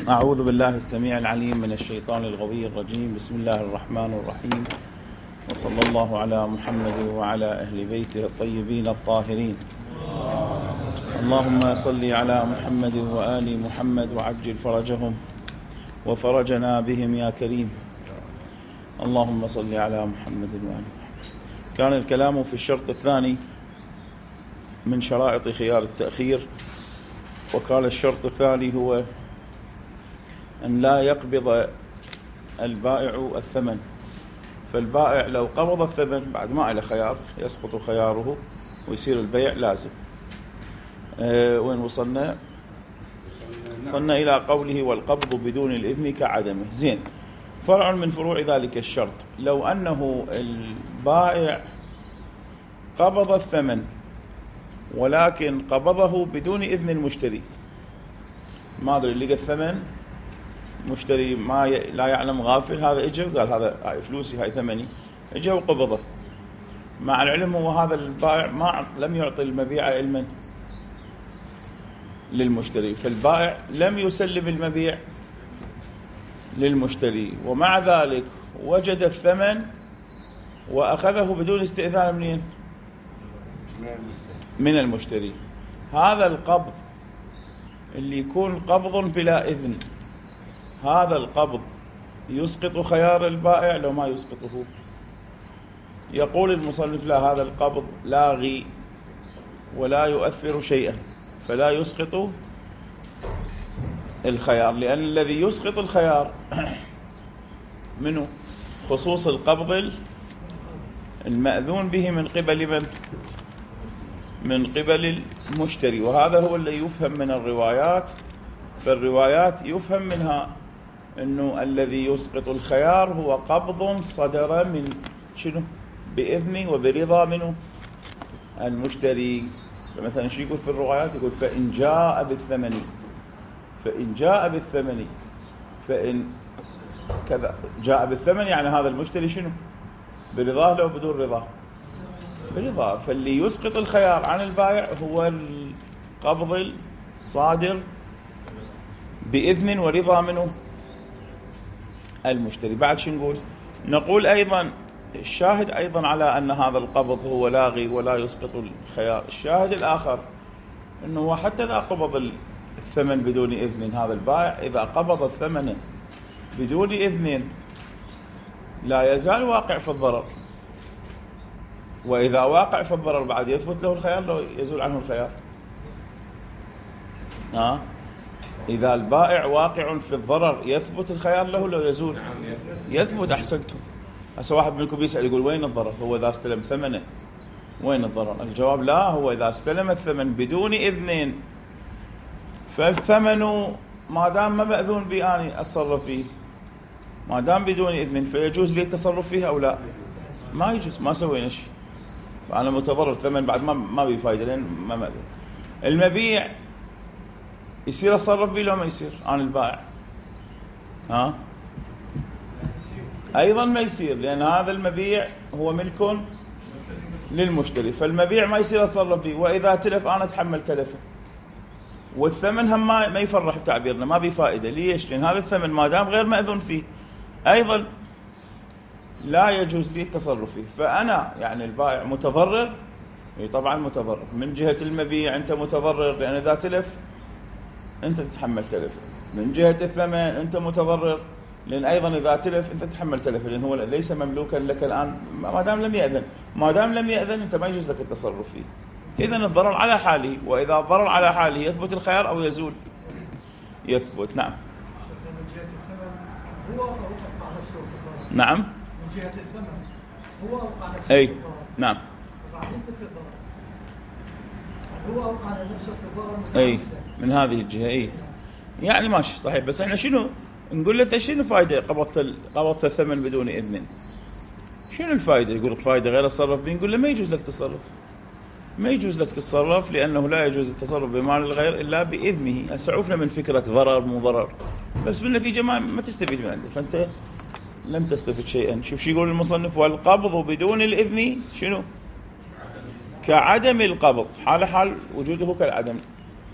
أعوذ بالله السميع العليم من الشيطان الغوي الرجيم. بسم الله الرحمن الرحيم، وصلى الله على محمد وعلى أهل بيته الطيبين الطاهرين. اللهم صل على محمد وآل محمد وعجل فرجهم وفرجنا بهم يا كريم. اللهم صل على محمد وآل محمد. كان الكلام في الشرط الثاني من شرائط خيار التأخير، وقال الشرط الثاني هو أن لا يقبض البائع الثمن. فالبائع لو قبض الثمن بعد ما له خيار يسقط خياره ويصير البيع لازم. وين وصلنا إلى قوله والقبض بدون الإذن كعدمه. زين، فرع من فروع ذلك الشرط لو أنه البائع قبض الثمن ولكن قبضه بدون إذن المشتري. ما أدري، لقى الثمن مشتري لا يعلم غافل، هذا اجى وقال هاي فلوسي، هاي ثمني، اجى وقبضه. مع العلم هو هذا البائع لم يعطي المبيع علما للمشتري، فالبائع لم يسلم المبيع للمشتري، ومع ذلك وجد الثمن وأخذه بدون استئذان من المشتري. هذا القبض اللي يكون قبض بلا إذن، هذا القبض يسقط خيار البائع لو ما يسقطه. يقول المصنف لا، هذا القبض لاغي ولا يؤثر شيئا، فلا يسقط الخيار، لأن الذي يسقط الخيار منه خصوص القبض المأذون به من قبل من؟ من قبل المشتري، وهذا هو اللي يفهم من الروايات. فالروايات يفهم منها أنه الذي يسقط الخيار هو قبض صدر من شنو؟ بإذن وبرضا منه المشتري. فمثلا شو يقول في الروايات؟ يقول فإن جاء بالثمن فإن كذا جاء بالثمن، يعني هذا المشتري شنو؟ برضاه لو بدون رضاه؟ برضاه. فاللي يسقط الخيار عن البائع هو القبض الصادر بإذن ورضا منه المشتري. بعد شو نقول أيضا الشاهد أيضا على أن هذا القبض هو لاغي ولا يسقط الخيار. الشاهد الآخر أنه حتى إذا قبض الثمن بدون إذن، هذا البائع إذا قبض الثمن بدون إذن لا يزال واقع في الضرر، وإذا واقع في الضرر بعد يثبت له الخيار لو يزول عنه الخيار. إذا البائع واقع في الضرر يثبت الخيار له لو يزول؟ يثبت. أحسنتم. هسه واحد منكم يسأل يقول وين الضرر؟ هو إذا استلم ثمنه وين الضرر؟ الجواب لا، هو إذا استلم الثمن بدون إذن فالثمن ما دام ما مأذون بي أنا أتصرف فيه، ما دام بدون إذن، فيجوز لي التصرف فيه أو لا؟ ما يجوز، ما سوينا شيء، فأنا متضرر. الثمن بعد ما بي فايدة لأن ما مأذون. المبيع يصير أتصرف به لو ما يصير عن البائع؟ أيضا ما يصير، لأن هذا المبيع هو ملك للمشتري، فالمبيع ما يصير أتصرف فيه. وإذا تلف أنا أتحمل تلفه، والثمن هم ما يفرح بتعبيرنا، ما بفائدة. ليش؟ لأن هذا الثمن ما دام غير مأذون فيه أيضا لا يجوز لي التصرف فيه. فأنا يعني البائع متضرر، طبعا متضرر من جهة المبيع، أنت متضرر لأن إذا تلف أنت تتحمل تلفه. من جهة الثمن أنت متضرر لأن أيضا إذا تلف أنت تتحمل تلفه، لأن هو ليس مملوكا لك الآن ما دام لم يأذن أنت ما يجوز لك التصرف فيه. إذن الضرر على حاله، وإذا الضرر على حاله يثبت الخيار أو يزول؟ يثبت. نعم. من جهة الثمن هو أوقع نفسه في الضرر. نعم. من جهة الثمن هو أوقع نفسه في الضرر. نعم. وبعدين في الضرر هو أوقع نفسه في الضرر من هذه الجهة. يعني ماشي صحيح، بس احنا شنو نقول له؟ شنو فايدة قبضت الثمن بدون إذن؟ شنو الفائدة؟ يقول فائدة غير التصرف فيه. نقول له ما يجوز لك تصرف، لأنه لا يجوز التصرف بمال الغير إلا بإذنه. سعوفنا من فكرة ضرر مو ضرر، بس بالنتيجة ما تستفيد من عنده، فأنت لم تستفد شيئا. شوف شو يقول المصنف: والقبض بدون الإذن شنو؟ كعدم القبض، حال وجوده كالعدم.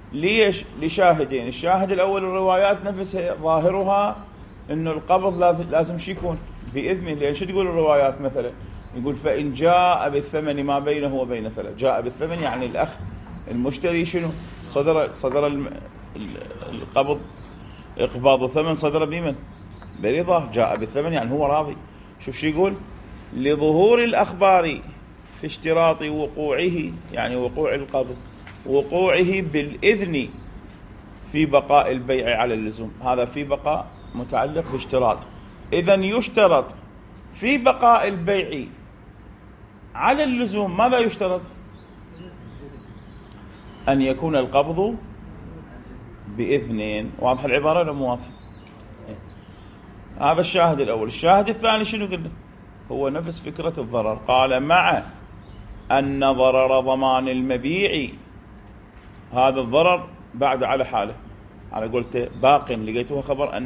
ليش؟ لشاهدين. الشاهد الأول الروايات نفسها ظاهرها إنه القبض لازم شي يكون بإذنه. لأن شو تقول الروايات مثلا؟ يقول فإن جاء بالثمن ما بينه وبين ثلاث. جاء بالثمن يعني الأخ المشتري شنو؟ صدر القبض، إقباض الثمن صدر بمن؟ برضاه. جاء بالثمن يعني هو راضي. شوف شو يقول؟ لظهور الأخبار في اشتراط وقوعه، يعني وقوع القبض، وقوعه بالإذن في بقاء البيع على اللزوم. هذا في بقاء متعلق باشتراط. إذن يشترط في بقاء البيع على اللزوم. ماذا يشترط؟ أن يكون القبض بإذنين. واضح العبارة ولا مو واضح؟ هذا الشاهد الأول. الشاهد الثاني شنو قلنا؟ هو نفس فكرة الضرر. قال مع أن ضرر ضمان المبيع، هذا الضرر بعد على حاله. أنا قلت باق، لقيتوها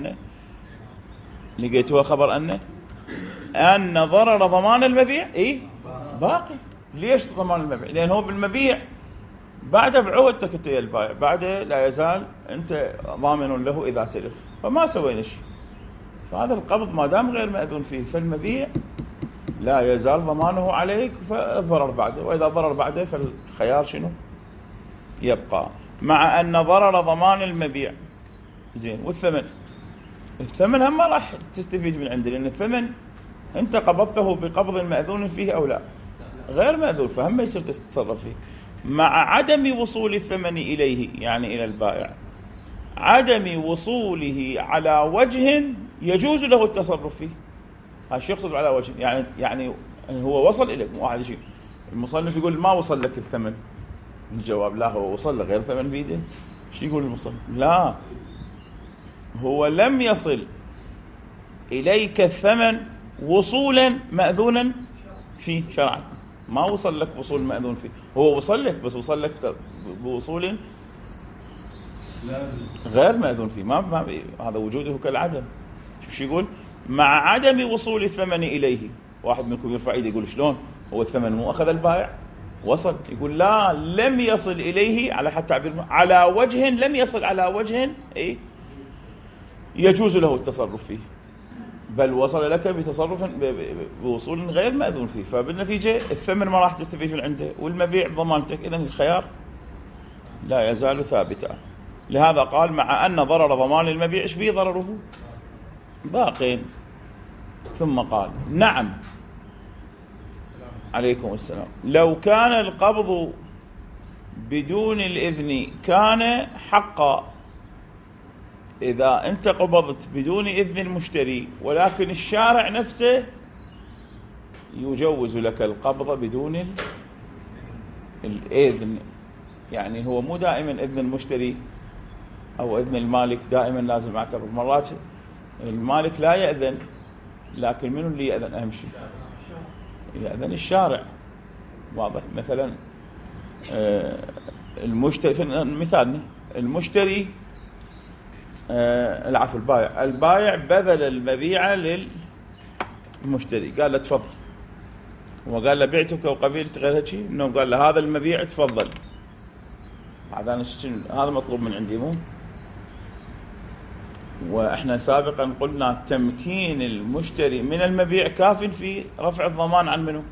خبر أن ضرر ضمان المبيع باقي. ليش ضمان المبيع؟ لأن هو بالمبيع بعد بعودتك أنت يا البائع، بعد لا يزال أنت ضامن له إذا تلف، فما سوينا شيء. فهذا القبض ما دام غير مأذون فيه فالمبيع لا يزال ضمانه عليك، فالضرر بعده، وإذا ضرر بعده فالخيار شنو؟ يبقى. مع أن ضرر ضمان المبيع زين. والثمن هم ما راح تستفيد من عنده، لأن الثمن أنت قبضته بقبض مأذون فيه أو لا؟ غير مأذون، فهم ما يصير تتصرف فيه. مع عدم وصول الثمن إليه، يعني إلى البائع، عدم وصوله على وجه يجوز له التصرف فيه. هاش يقصد على وجه، يعني هو وصل إليك. واحد شيء المصنف يقول ما وصل لك الثمن، الجواب لا، هو وصل له غير ثمن بيده. شو يقول المصنف؟ لا، هو لم يصل إليك الثمن وصولا مأذونا فيه شرعا. ما وصل لك وصول مأذون فيه، هو وصل لك بس وصل لك بوصول غير مأذون فيه. ما هذا وجوده كالعدم. شو يقول؟ مع عدم وصول الثمن إليه. واحد منكم يرفع يده يقول شلون؟ هو الثمن مو أخذ البائع؟ وصل. يقول لا، لم يصل إليه على حتى تعبير على وجه، لم يصل على وجه يجوز له التصرف فيه، بل وصل لك بتصرف بوصول غير مأذون فيه. فبالنتيجة الثمن ما راح تستفيد من عنده، والمبيع ضمانتك. إذن الخيار لا يزال ثابتا. لهذا قال مع أن ضرر ضمان المبيع، إيش بيه ضرره؟ باقين. ثم قال نعم، عليكم السلام، لو كان القبض بدون الإذن كان حقا. إذا أنت قبضت بدون إذن المشتري، ولكن الشارع نفسه يجوز لك القبض بدون الإذن. يعني هو مو دائما إذن المشتري أو إذن المالك دائما لازم أعتبر. مرات المالك لا يأذن، لكن منو اللي يأذن؟ أهم شيء يأذن الشارع. واضح؟ مثلا المشتري، مثالنا المشتري العفو البائع بذل المبيع للمشتري، قال له تفضل، وقال له بعتك وقبلت غير شيء، انه قال له هذا المبيع تفضل. هذا مطلوب من عندي مو. واحنا سابقا قلنا تمكين المشتري من المبيع كاف في رفع الضمان عن منه؟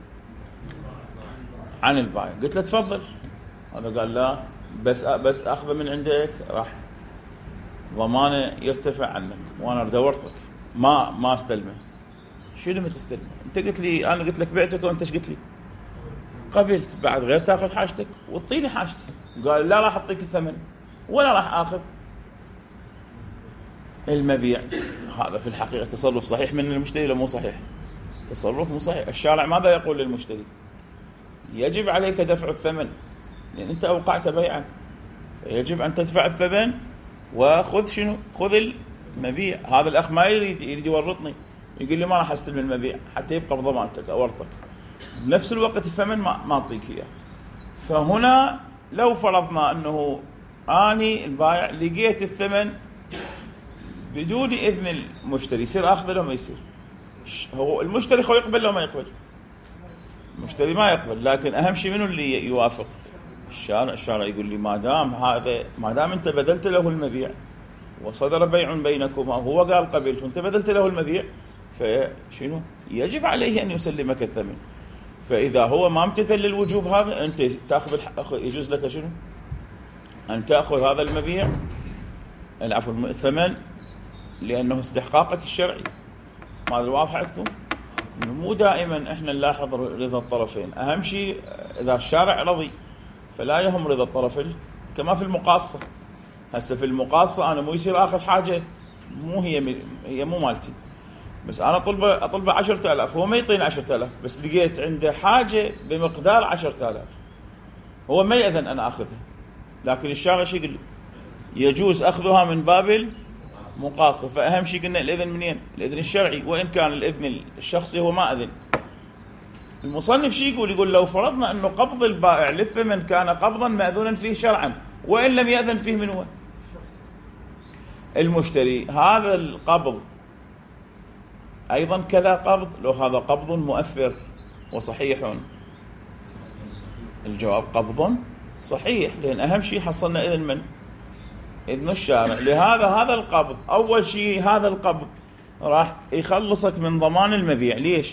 عن البائع. قلت له تفضل، هذا قال لا، بس اخذه من عندك راح ضمانه يرتفع عنك، وانا اريد اورطك ما استلمه. شو لما تستلمه؟ انت قلت لي، انا قلت لك بعتك وانت ايش قلت لي؟ قبلت. بعد غير تاخذ حاجتك وتعطيني حاجتي. قال لا راح اعطيك الثمن ولا راح اخذ المبيع. هذا في الحقيقه تصرف صحيح من المشتري ولا مو صحيح؟ تصرف مو صحيح. الشارع ماذا يقول للمشتري؟ يجب عليك دفع الثمن، لان انت اوقعت بيعا، يجب ان تدفع الثمن وخذ شنو؟ خذ المبيع. هذا الأخ ما يريد يورطني، يقول لي ما راح أستلم المبيع حتى يبقى بضمانتك أورطك، بنفس الوقت الثمن ما أعطيك إياه. فهنا لو فرضنا أنه أني البائع لقيت الثمن بدون إذن المشتري، يصير أخذ له ما يصير؟ هو المشتري يقبل له ما يقبل؟ المشتري ما يقبل، لكن أهم شيء منه اللي يوافق؟ الشارع يقول لي ما دام أنت بذلت له المبيع وصدر بيع بينكما وهو قال قبلت وأنت بذلت له المبيع، فشنو يجب عليه أن يسلمك الثمن. فإذا هو ما امتثل للوجوب هذا، أنت تأخذ يجوز لك شنو؟ أن تأخذ هذا المبيع، العفو الثمن، لأنه استحقاقك الشرعي. ما واضح عندكم؟ مو دائما احنا نلاحظ رضا الطرفين، أهم شيء إذا الشارع رضي فلا يهم رضا الطرفين. كما في المقاصة، هسه في المقاصة أنا مو يصير آخذ حاجة مو هي مو مالتي، بس أنا أطلبه 10,000، هو ما يعطيني 10,000، بس لقيت عنده حاجة بمقدار 10,000، هو ما يأذن أنا أخذها، لكن الشارع شو يقول؟ يجوز أخذها من باب المقاصة. فأهم شيء قلنا الإذن منين؟ الإذن الشرعي، وإن كان الإذن الشخصي هو ما أذن. المصنف شو يقول لو فرضنا أنه قبض البائع للثمن كان قبضا مأذونا فيه شرعا، وإن لم يأذن فيه من هو؟ المشتري. هذا القبض أيضا كذا قبض، لو هذا قبض مؤثر وصحيح؟ الجواب قبض صحيح، لأن أهم شيء حصلنا إذن من؟ إذن الشارع. لهذا هذا القبض أول شيء، هذا القبض راح يخلصك من ضمان المبيع. ليش؟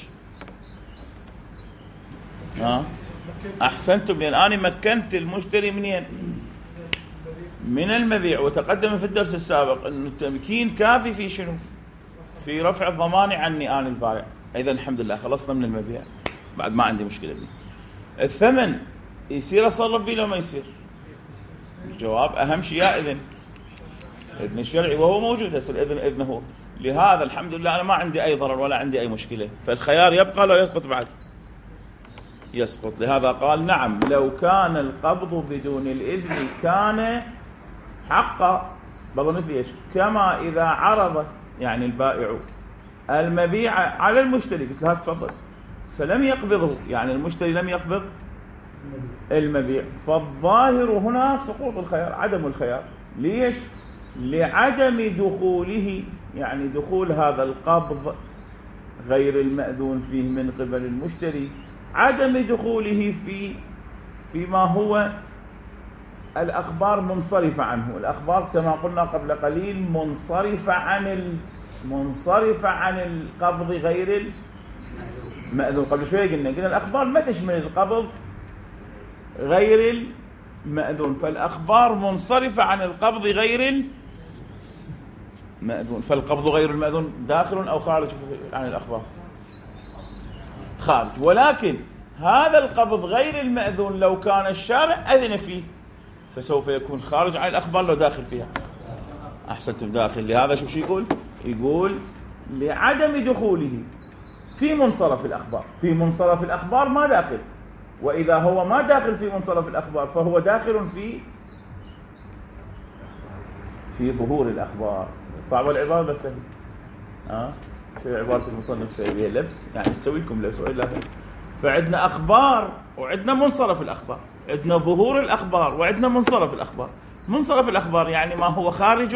أحسنتم، لأن أنا مكنت المشتري منين؟ من المبيع. وتقدم في الدرس السابق أن التمكين كافي في شنو؟ في رفع الضمان عني أنا البائع. إذن الحمد لله خلصنا من المبيع، بعد ما عندي مشكلة بيه. الثمن يصير أصرف فيه لو ما يصير؟ الجواب أهم شيء يا إذن الشرعي، وهو موجود هسه الإذن إذنه. لهذا الحمد لله أنا ما عندي أي ضرر ولا عندي أي مشكلة، فالخيار يبقى لو يسقط بعد يسقط. لهذا قال نعم لو كان القبض بدون الإذن كان حقا، بقول مثل إيش؟ كما إذا عرض يعني البائع المبيع على المشتري، قلت له تفضل، فلم يقبضه، يعني المشتري لم يقبض المبيع، فالظاهر هنا سقوط الخيار، عدم الخيار. ليش؟ لعدم دخوله، يعني دخول هذا القبض غير المأذون فيه من قبل المشتري، عدم دخوله فيما هو الأخبار منصرفة عنه. الأخبار كما قلنا قبل قليل منصرفة عن القبض غير المأذون. قبل شوية قلنا الأخبار ما تشمل القبض غير المأذون، فالأخبار منصرفة عن القبض غير المأذون. فالقبض غير المأذون داخل أو خارج عن الأخبار؟ خارج. ولكن هذا القبض غير المأذون لو كان الشارع أذن فيه فسوف يكون خارج عن الأخبار لو داخل فيها. أحسنتم، داخل. لهذا شو يقول لعدم دخوله في منصرف الأخبار. في منصرف الأخبار ما داخل، وإذا هو ما داخل في منصرف الأخبار فهو داخل في ظهور الأخبار. صعبة العبارة بس سهل. في عبارة المصنف شوية بها لبس، يعني نسوي لكم لبس وإلا. فعندنا أخبار وعندنا منصرف الأخبار، عندنا ظهور الأخبار وعندنا منصرف الأخبار. منصرف الأخبار يعني ما هو خارج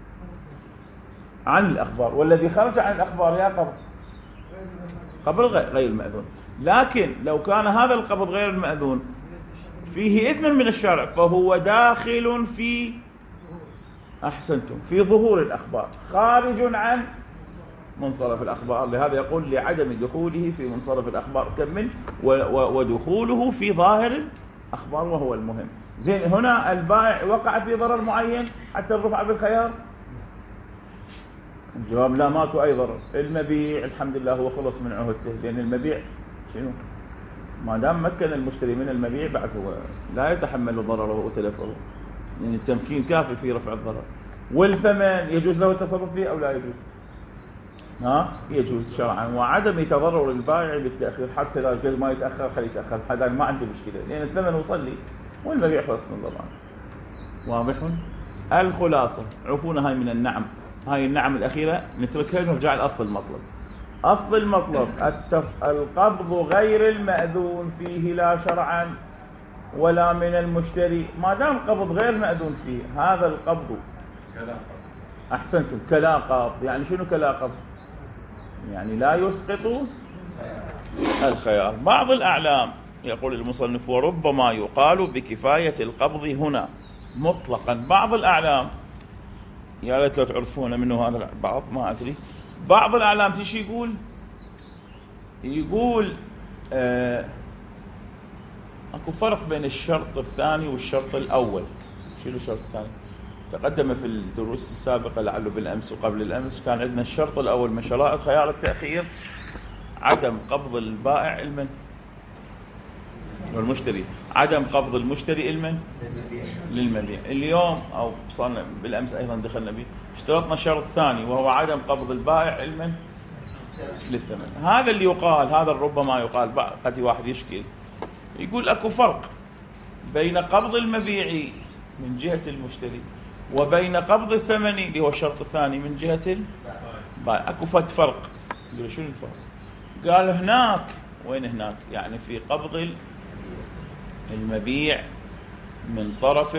عن الأخبار، والذي خرج عن الأخبار يا قبل غير المأذون. لكن لو كان هذا القبض غير المأذون فيه إذن من الشارع فهو داخل في، أحسنتم، في ظهور الأخبار، خارج عن منصرف الأخبار. لهذا يقول لعدم دخوله في منصرف الأخبار كمل ودخوله في ظاهر الأخبار، وهو المهم. زين، هنا البائع وقع في ضرر معين حتى الرفع بالخيار؟ الجواب لا، ماتوا أي ضرر. المبيع الحمد لله هو خلص من عهدته، لأن المبيع شنو؟ ما دام مكن المشتري من المبيع بعد هو لا يتحمل ضرره وتلفه، لأن التمكين كافي في رفع الضرر. والثمن يجوز له التصرف فيه أو لا يجوز؟ يجوز شرعا. وعدم تضرر البائع بالتأخير، حتى لو ما يتأخر خليه يتأخر، هذا ما عنده مشكلة، لأن الثمن وصل لي والمبيع خلص من الضمان. واضح؟ الخلاصة، عفونا هاي من النعم، هاي النعم الأخيرة نتركها ونرجع لأصل المطلب. أصل المطلب القبض غير المأذون فيه لا شرعا ولا من المشتري. ما دام قبض غير مأذون فيه، هذا القبض أحسنتم كلا قبض. يعني شنو كلا قبض؟ يعني لا يسقط الخيار. بعض الأعلام يقول المصنف وربما يقال بكفاية القبض هنا مطلقا. بعض الأعلام، يا ليت لو تعرفون منه هذا البعض، ما أدري، بعض الأعلام تيجي يقول اكو فرق بين الشرط الثاني والشرط الأول. شنو الشرط الثاني؟ تقدم في الدروس السابقة لعله بالأمس وقبل الأمس، كان عندنا الشرط الأول من شرائط خيار التأخير عدم قبض البائع والمشتري، عدم قبض المشتري للمبيع. اليوم أو صارنا بالأمس أيضا دخلنا به، اشترطنا شرط ثاني وهو عدم قبض البائع للثمن. هذا اللي يقال، هذا ربما يقال، قد واحد يشكل يقول اكو فرق بين قبض المبيع من جهة المشتري وبين قبض الثمن اللي هو الشرط الثاني من جهة البائع. اكو فرق. يقول شنو الفرق؟ قال هناك، وين هناك؟ يعني في قبض المبيع من طرف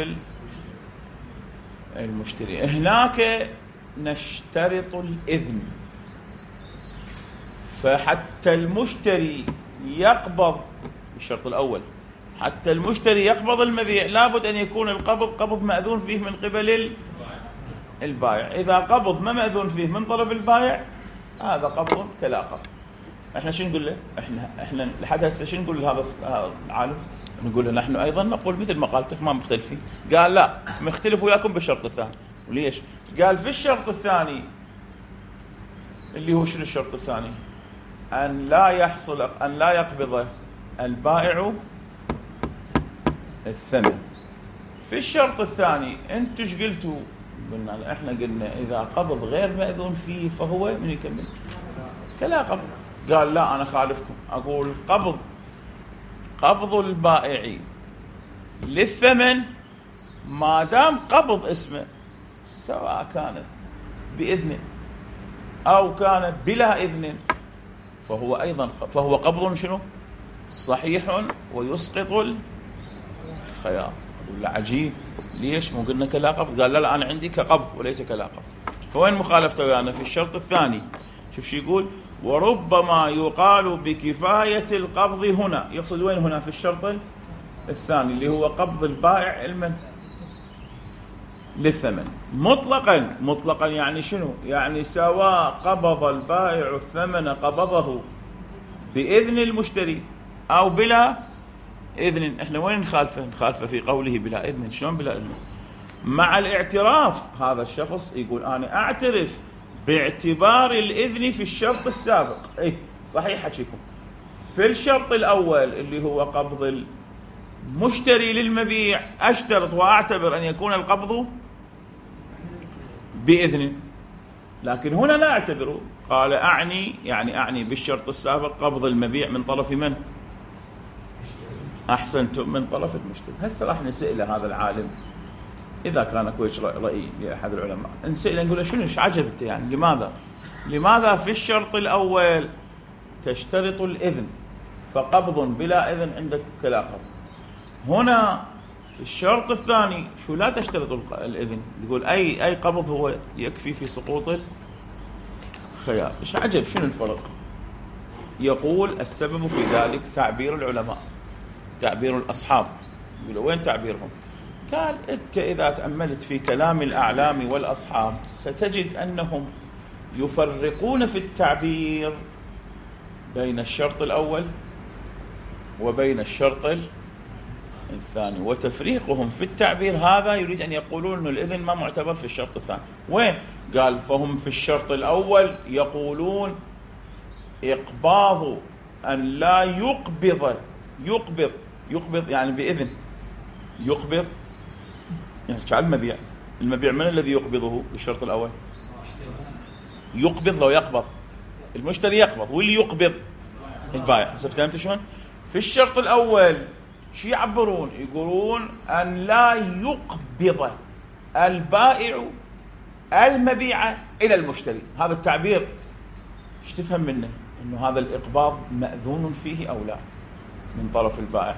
المشتري، هناك نشترط الإذن، فحتى المشتري يقبض الشرط الأول، حتى المشتري يقبض المبيع لابد أن يكون القبض قبض مأذون فيه من قبل البائع. إذا قبض ما مأذون فيه من طرف البائع هذا قبض كلا قبض. احنا شو نقول له؟ احنا لحد هسه شو نقول لهذا العالم؟ نقول له نحن ايضا نقول مثل ما قالتك ما مختلفين. قال لا، مختلف وياكم بالشرط الثاني. وليش؟ قال في الشرط الثاني اللي هو شنو الشرط الثاني؟ أن لا يقبض البائع الثمن. في الشرط الثاني انتوا ايش قلتوا؟ قلنا احنا قلنا اذا قبض غير مأذون فيه فهو من يكمل كلا قبض. قال لا، انا خالفكم، اقول قبض البائع للثمن ما دام قبض اسمه، سواء كان بإذن او كان بلا إذن، فهو قبض شنو؟ صحيح ويسقط الخيار. ولا عجيب، ليش مو قلنا كلا قبض؟ قال لا انا عندي كقبض وليس كلا قبض. فوين مخالفته ويانا؟ في الشرط الثاني. شوف شو يقول: وربما يقال بكفاية القبض هنا. يقصد وين هنا؟ في الشرط الثاني اللي هو قبض البائع للثمن مطلقا. يعني شنو؟ يعني سواء قبض البائع الثمن قبضه بإذن المشتري أو بلا إذن. احنا وين نخالفه في قوله بلا إذن. شلون بلا إذن؟ مع الاعتراف. هذا الشخص يقول أنا أعترف باعتبار الإذن في الشرط السابق. صحيح حكيكم. في الشرط الأول اللي هو قبض المشتري للمبيع أشترط وأعتبر أن يكون القبض بإذن، لكن هنا لا أعتبره. قال أعني بالشرط السابق قبض المبيع من طرف من؟ أحسنتم، من طرف المشتري. هسه راح نسأله هذا العالم إذا كان كويس رأي لأحد العلماء، نسأله نقول له شنو ايش عجبته؟ يعني لماذا في الشرط الأول تشترط الإذن فقبض بلا إذن عندك كلا قبض، هنا في الشرط الثاني شو لا تشترط الإذن، تقول أي قبض هو يكفي في سقوط الخيار. ايش عجب؟ شنو الفرق؟ يقول السبب في ذلك تعبير العلماء، تعبير الأصحاب. يقولوا وين تعبيرهم؟ قال أنت إذا تأملت في كلام الأعلام والأصحاب ستجد أنهم يفرقون في التعبير بين الشرط الأول وبين الشرط الثاني، وتفريقهم في التعبير هذا يريد أن يقولون أن الإذن ما معتبر في الشرط الثاني. وين؟ قال فهم في الشرط الأول يقولون إقباض أن لا يقبض يعني بإذن، يقبض يعني شعل المبيع من الذي يقبضه بالشرط الأول؟ يقبض لو يقبض المشتري يقبض، واللي يقبض البائع. فهمت شلون؟ في الشرط الأول شو يعبرون؟ يقولون أن لا يقبض البائع المبيع إلى المشتري. هذا التعبير ايش تفهم منه؟ إنه هذا الإقباض مأذون فيه أو لا من طرف البائع.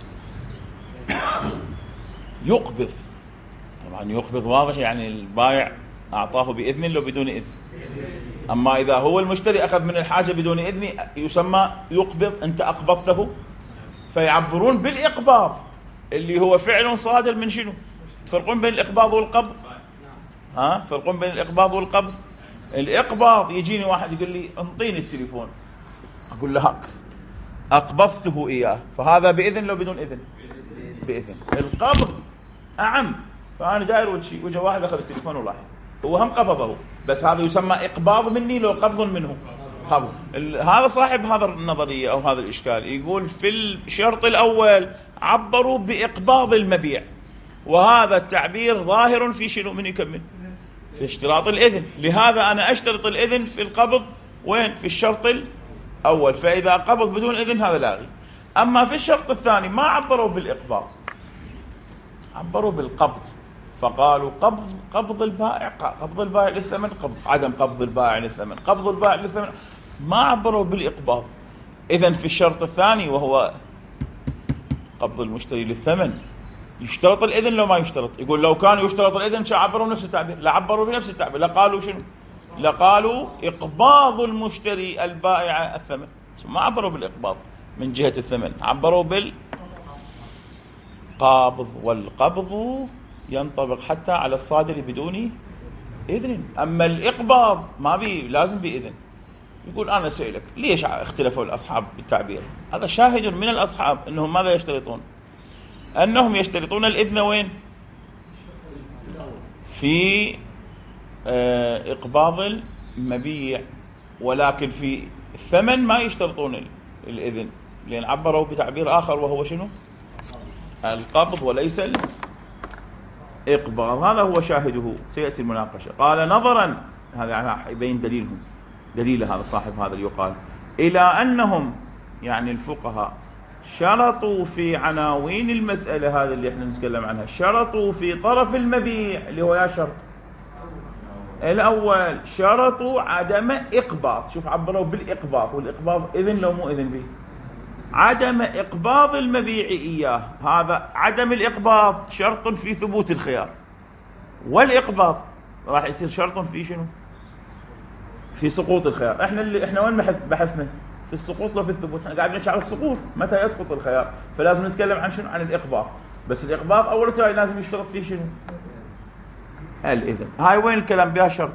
يقبض، طبعا يقبض واضح، يعني البائع أعطاه بإذن لو بدون إذن. أما إذا هو المشتري أخذ من الحاجة بدون إذن يسمى يقبض، أنت أقبضته فيعبرون بالإقباض اللي هو فعل صادر من شنو؟ تفرقون بين الإقباض والقبض؟ تفرقون بين الإقباض والقبض؟ الإقباض يجيني واحد يقول لي انطيني التليفون، أقول له هاك، أقبضته إياه، فهذا بإذن لو بدون إذن؟ بإذن. القبض أعم، فأنا داير وجه واحد أخذ التليفون وراح، هو هم قبضه، بس هذا يسمى إقباض مني لو قبض منه. قبض. هذا صاحب هذا النظرية أو هذا الإشكال يقول في الشرط الأول عبروا بإقباض المبيع، وهذا التعبير ظاهر في شنو؟ من يكمل؟ في اشتراط الإذن. لهذا أنا أشترط الإذن في القبض وين؟ في الشرط الأول، فإذا قبض بدون إذن هذا لاغي. أما في الشرط الثاني ما عبروا بالإقباض، عبروا بالقبض، فقالوا قبض البائع للثمن، عدم قبض البائع للثمن، قبض البائع للثمن، ما عبروا بالإقباض. إذن في الشرط الثاني وهو قبض المشتري للثمن يشترط الإذن لو ما يشترط؟ يقول لو كانوا يشترط الإذن عبروا نفس التعبير، لا عبروا بنفس التعبير، لقالوا شنو؟ لقالوا إقباض المشتري البائع الثمن، ما عبروا بالإقباض من جهة الثمن، عبروا بالقابض، والقبض ينطبق حتى على الصادر بدون إذن. أما الإقباض ما لازم بإذن. يقول أنا سألك ليش اختلفوا الأصحاب بالتعبير؟ هذا شاهد من الأصحاب أنهم ماذا يشترطون؟ أنهم يشترطون الإذن وين؟ في إقباض المبيع، ولكن في الثمن ما يشترطون الإذن، لأن عبروا بتعبير آخر وهو شنو؟ القبض وليس الإقباض. هذا هو شاهده، سيأتي المناقشة. قال نظرا، هذا يبين دليل هذا صاحب هذا يقال إلى أنهم يعني الفقهاء شرطوا في عناوين المسألة هذا اللي احنا نتكلم عنها، شرطوا في طرف المبيع اللي هو يا شرط الأول، شرطوا عدم إقباض. شوف عبروا بالإقباض، والإقباض إذن لو مو إذن به، عدم إقباض المبيع إياه. هذا عدم الإقباض شرط في ثبوت الخيار، والإقباض راح يصير شرط في شنو؟ في سقوط الخيار. احنا وين بحثنا؟ في السقوط لو في الثبوت؟ احنا قاعد نحكي على السقوط، متى يسقط الخيار، فلازم نتكلم عن شنو؟ عن الإقباض. بس الإقباض أول وتالي لازم يشترط فيه شنو؟ الإذن. هاي وين الكلام بها شرط؟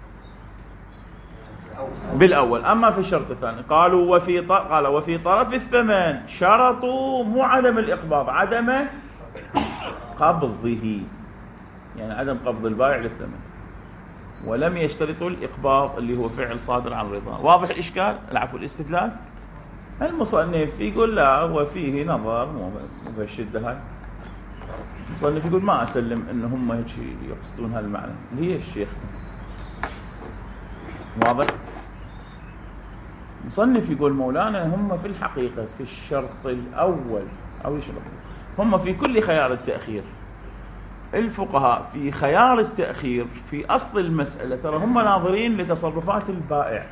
بالأول. أما في الشرط الثاني قالوا وفي طرف الثمن شرطوا مو عدم الإقباض، عدم قبضه، يعني عدم قبض البائع للثمن، ولم يشترطوا الإقباض اللي هو فعل صادر عن رضا. واضح الإشكال؟ العفو الاستدلال. المصنف يقول لا، هو فيه نظر مو بهالشدة هاي. المصنف يقول ما أسلم إن هم هيك يقصدون هذا المعنى. ليش الشيخ؟ واضح؟ المصنف يقول مولانا هم في الحقيقة في الشرط الأول أو يشرط هم في كل خيار التأخير. الفقهاء في خيار التأخير في أصل المسألة ترى هم ناظرين لتصرفات البائع،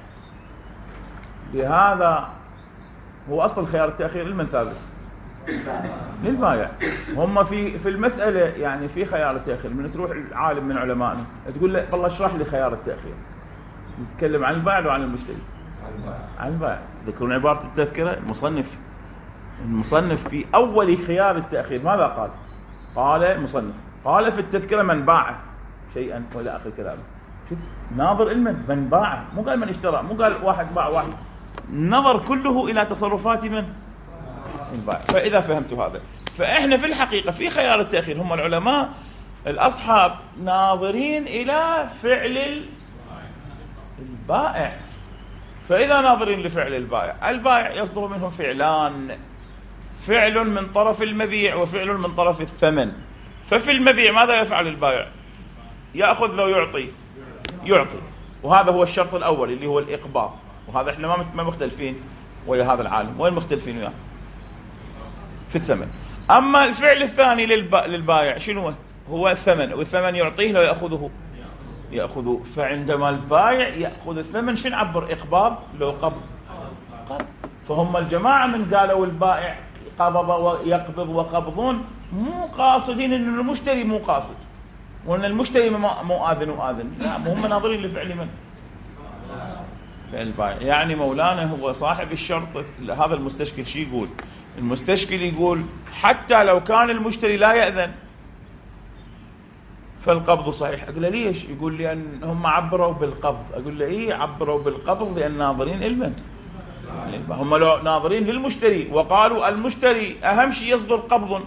لهذا هو أصل خيار التأخير لمن ثابت؟ للبائع. هم في المسألة يعني في خيار التأخير، من تروح العالم من علمائنا تقول له والله اشرح لي خيار التأخير، نتكلم عن البائع وعن المشتري؟ عن البائع. ذكرون عبارة التذكرة، المصنف في أول خيار التأخير ماذا قال؟ قال المصنف قال في التذكرة من باع شيئا ولا آخر كلامه. شوف ناظر المن، من باع، مو قال من اشترى، مو قال واحد باع واحد، نظر كله إلى تصرفات من؟ البائع. فإذا فهمت هذا، فإحنا في الحقيقة في خيار التأخير هم العلماء الأصحاب ناظرين إلى فعل البائع. فإذا ناظرين لفعل البائع يصدر منه فعلان، فعل من طرف المبيع وفعل من طرف الثمن. ففي المبيع ماذا يفعل البائع؟ يأخذ لو يعطي، وهذا هو الشرط الأول اللي هو الإقباض، وهذا احنا ما مختلفين ويا هذا العالم. وين مختلفين وياه؟ في الثمن. أما الفعل الثاني للبائع شنو هو؟ الثمن، والثمن يعطيه لو يأخذه. فعندما البائع يأخذ الثمن شنو عبر؟ إقباض لو قبض. فهم الجماعة من قالوا البائع قبض ويقبض وقبضون مو قاصدين ان المشتري مو قاصد، وان المشتري مو آذن. لا، هم ناظرين لفعل من؟ فعل البائع. يعني مولانا هو صاحب الشرط هذا المستشكل شي يقول؟ المستشكل يقول حتى لو كان المشتري لا يأذن فالقبض صحيح. أقول له ليش؟ يقول لي أن هم عبروا بالقبض. أقول له إيه عبروا بالقبض؟ لأن ناظرين علما، هم لو ناظرين للمشتري وقالوا المشتري أهم شيء يصدر قبض،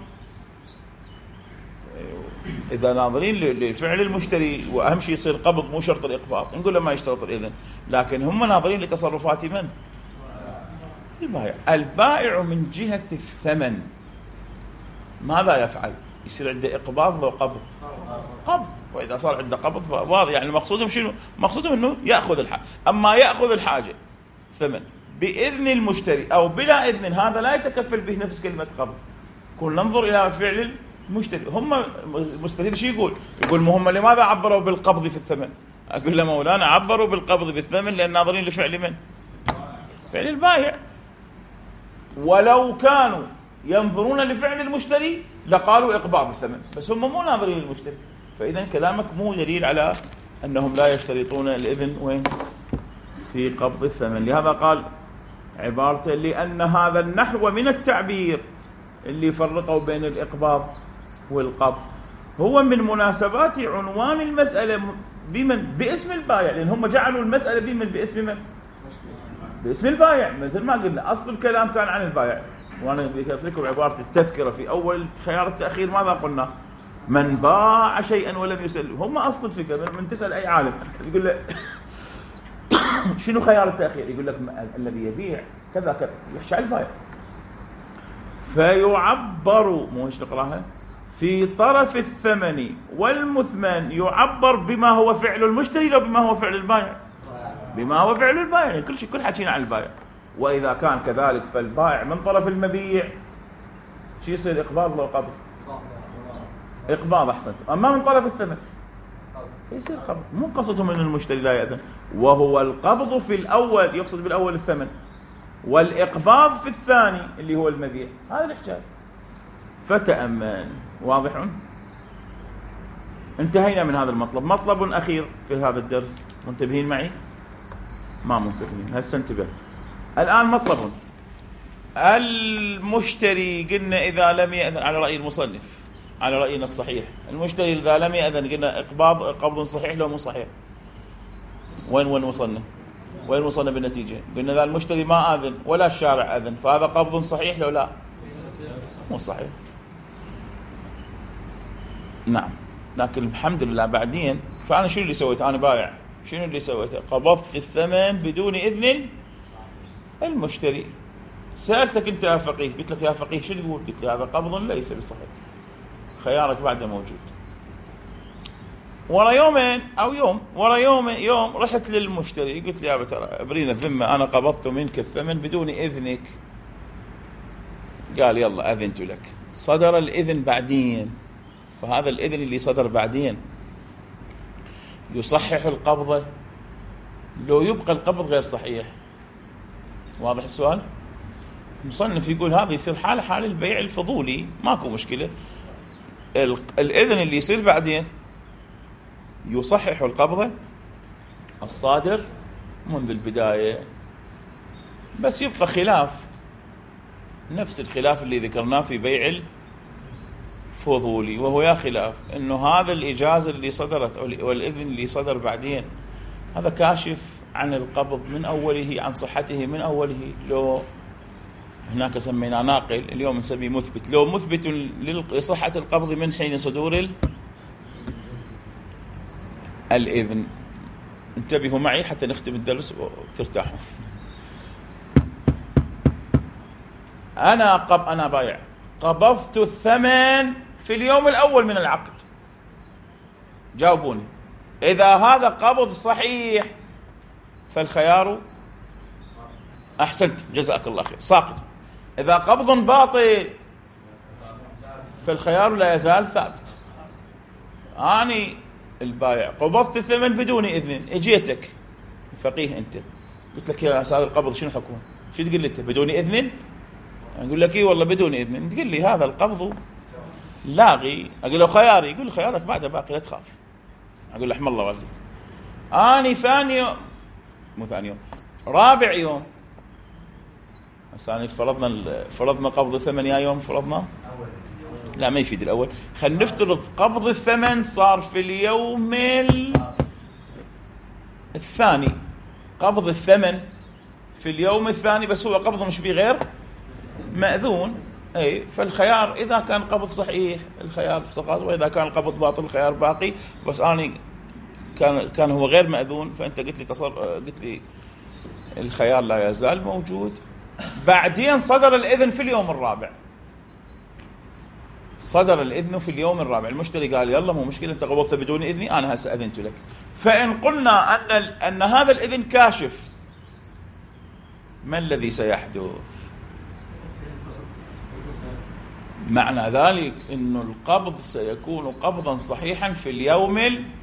إذا ناظرين لفعل المشتري وأهم شيء يصير قبض مو شرط الإقباض، نقول له ما يشترط الإذن. لكن هم ناظرين لتصرفات من؟ البائع. البائع من جهة الثمن ماذا يفعل؟ يصير عنده إقباض لو قبض؟ قبض. وإذا صار عنده قبض واضح، يعني مقصودهم شنو؟ مقصودهم أنه يأخذ الحاجة. أما يأخذ الحاجة ثمن بإذن المشتري أو بلا إذن، هذا لا يتكفل به نفس كلمة قبض. كل ننظر إلى فعل المشتري. هم المستفيد شو يقول؟ يقول هم لماذا عبروا بالقبض في الثمن؟ أقول له مولانا عبروا بالقبض بالثمن لأن ناظرين لفعل من؟ فعل البائع. ولو كانوا ينظرون لفعل المشتري لقالوا إقباض الثمن، بس هم مو ناظرين للمشتري. فإذا كلامك مو دليل على أنهم لا يشترطون الإذن وين؟ في قبض الثمن. لهذا قال عبارته لأن هذا النحو من التعبير اللي فرقوا بين الإقباض والقبض هو من مناسبات عنوان المسألة بمن؟ باسم البائع، لأن هم جعلوا المسألة بمن؟ باسم من؟ باسم البائع. مثل ما قلنا أصل الكلام كان عن البائع. وأنا أذكر عبارة التذكرة في أول خيار التأخير ماذا قلنا؟ من باع شيئا ولم يسلم. هم أصل الفكرة. من تسأل أي عالم يقول له شنو خيار التأخير؟ يقول لك الذي يبيع كذا كذا، يحكي عن البائع. فيعبر، مو ايش تقراها؟ في طرف الثمن والمثمن يعبر بما هو فعل المشتري لو بما هو فعل البائع؟ بما هو فعل البائع. يعني كل شيء كل حكينا عن البائع. وإذا كان كذلك فالبائع من طرف المبيع شو يصير؟ إقباض لو قبض؟ إقباض. أحسنت. أما من طرف الثمن يصير قبض. مو قصدهم أن المشتري لا يأذن، وهو القبض في الأول يقصد بالأول الثمن، والإقباض في الثاني اللي هو المبيع. هذا الإحجاج. فتأمل. واضح؟ انتهينا من هذا المطلب. مطلب أخير في هذا الدرس، منتبهين معي؟ ما منتبهين، هسه انتبه. الآن مطلب المشتري قلنا إذا لم يأذن، على رأي المصنف، على رأينا الصحيح، المشتري إذا لم يأذن قلنا إقباض قبض صحيح لو مو صحيح؟ وين وصلنا؟ وين وصلنا بالنتيجة؟ قلنا إذا المشتري ما أذن ولا الشارع أذن فهذا قبض صحيح لو لا؟ مو صحيح. نعم. لكن الحمد لله بعدين، فأنا شنو اللي سويته؟ أنا بائع، شنو اللي سويته؟ قبضت الثمن بدون إذن المشتري. سألتك أنت يا فقيه، قلت لك يا فقيه شو تقول؟ قلت لي هذا قبض ليس بصحيح، خيارك بعده موجود. ورا يومين أو يوم رحت للمشتري قلت لي يا ترى ابرينا الذمة، أنا قبضت منك الثمن بدون إذنك. قال يلا أذنت لك. صدر الإذن بعدين، فهذا الإذن اللي صدر بعدين يصحح القبضة لو يبقى القبض غير صحيح. واضح السؤال؟ المصنف يقول هذا يصير حال البيع الفضولي، ماكو مشكلة. الإذن اللي يصير بعدين يصحح القبضة الصادر منذ البداية، بس يبقى خلاف، نفس الخلاف اللي ذكرناه في بيع الفضولي، وهو يا خلاف انه هذا الإجازة اللي صدرت والإذن اللي صدر بعدين هذا كاشف عن القبض من أوله، عن صحته من أوله. لو هناك سمينا ناقل، اليوم نسميه مثبت. لو مثبت لصحة القبض من حين صدور الإذن. انتبهوا معي حتى نختم الدرس وترتاحوا. أنا بايع، قبضت الثمن في اليوم الأول من العقد. جاوبوني، إذا هذا قبض صحيح فالخيار، أحسنت جزاك الله خير، ساقط. إذا قبض باطل فالخيار لا يزال ثابت. أني البائع قبضت الثمن بدون إذن، اجيتك فقيه أنت قلت لك يا أستاذ القبض شنو حكمه؟ شو تقول لي أنت؟ بدون إذن؟ أقول لك إيه والله بدون إذن. تقول لي هذا القبض لاغي. أقول له خياري. يقول لي خيارك بعد باقي لا تخاف. أقول له رحم الله والديك. أني ثاني يوم، مو ثاني يوم، رابع يوم ثاني فرضنا قبض الثمن يا يوم فرضنا. لا ما يفيد الأول. خلينا نفترض قبض الثمن صار في اليوم الثاني. قبض الثمن في اليوم الثاني، بس هو قبض مش بغير مأذون. أي فالخيار إذا كان قبض صحيح الخيار سقط، وإذا كان القبض باطل الخيار باقي. بس أنا كان هو غير مأذون، فأنت قلت لي الخيار لا يزال موجود. بعدين صدر الإذن في اليوم الرابع. صدر الإذن في اليوم الرابع. المشتري قال يلا مو مشكلة، أنت قبضت بدون إذني، أنا هسه أذنت لك. فإن قلنا أن هذا الإذن كاشف، ما الذي سيحدث؟ معنى ذلك أن القبض سيكون قبضا صحيحا في اليوم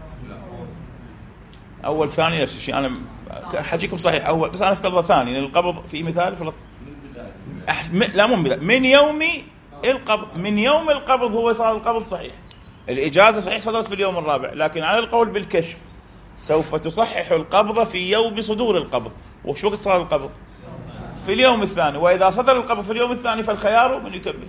أول ثاني. نفس الشيء أنا حجيكم صحيح أول، بس أنا افترض ثاني لأن القبض في مثال فرض لا مو من يوم القبض. من يوم القبض هو صار القبض صحيح. الإجازة صحيح صدرت في اليوم الرابع، لكن على القول بالكشف سوف تصحح القبض في يوم صدور القبض. وشو وقت صار القبض؟ في اليوم الثاني. وإذا صدر القبض في اليوم الثاني فالخيار من يكمل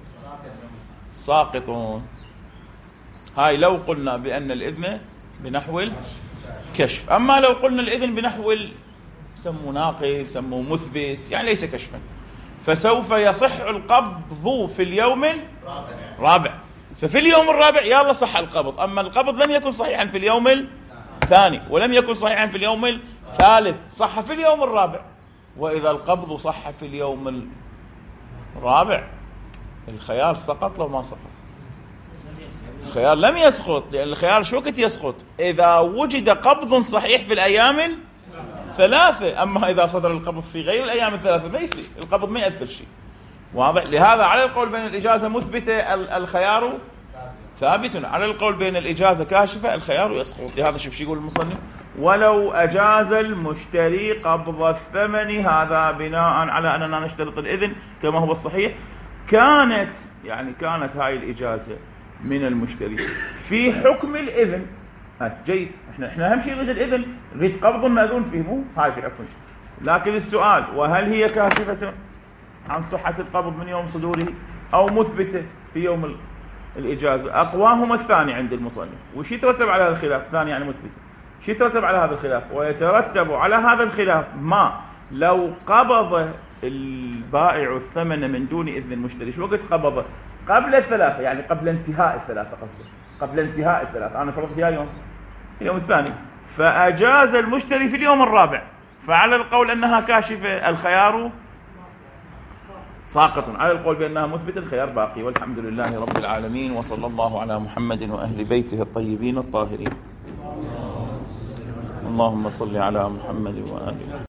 ساقطون. هاي لو قلنا بأن الإذن بنحو الكشف. أما لو قلنا الإذن بنحو سموه ناقل سموه مثبت، يعني ليس كشفا، فسوف يصح القبض في اليوم الرابع. ففي اليوم الرابع يلا صح القبض. أما القبض لم يكن صحيحا في اليوم الثاني، ولم يكن صحيحا في اليوم الثالث، صح في اليوم الرابع. وإذا القبض صح في اليوم الرابع الخيار سقط لو ما سقط. الخيار لم يسقط، لأن الخيار شو وقت يسقط؟ إذا وجد قبض صحيح في الأيام الثلاثة. أما إذا صدر القبض في غير الأيام الثلاثة ما يفرق، القبض ما يأثر شيء. واضح؟ لهذا على القول بين الإجازة مثبتة الخيار ثابت، على القول بين الإجازة كاشفة الخيار يسقط. لهذا شوف شو يقول المصنف: ولو أجاز المشتري قبض الثمن، هذا بناء على أننا نشترط الإذن كما هو الصحيح. كانت هاي الإجازة من المشتري في حكم الإذن. جيد، احنا اهم شيء نريد الإذن، نريد قبض المأذون فيه، مو هاي في حكم. لكن السؤال: وهل هي كاشفة عن صحة القبض من يوم صدوره أو مثبتة في يوم الإجازة؟ أقواهما الثاني عند المصنف. وش يترتب على هذا الخلاف؟ الثاني يعني مثبتة. شو يترتب على هذا الخلاف؟ ويترتب على هذا الخلاف ما لو قبض البائع الثمن من دون إذن المشتري. شو وقت قبضه؟ قبل الثلاثة، يعني قبل انتهاء الثلاثة، قصده قبل انتهاء الثلاثة. أنا فرضت اليوم الثاني، فأجاز المشتري في اليوم الرابع، فعلى القول أنها كاشفة الخيار ساقط، على القول بأنها مثبت الخيار باقي. والحمد لله رب العالمين، وصلى الله على محمد وأهل بيته الطيبين الطاهرين. اللهم صل على محمد وآله.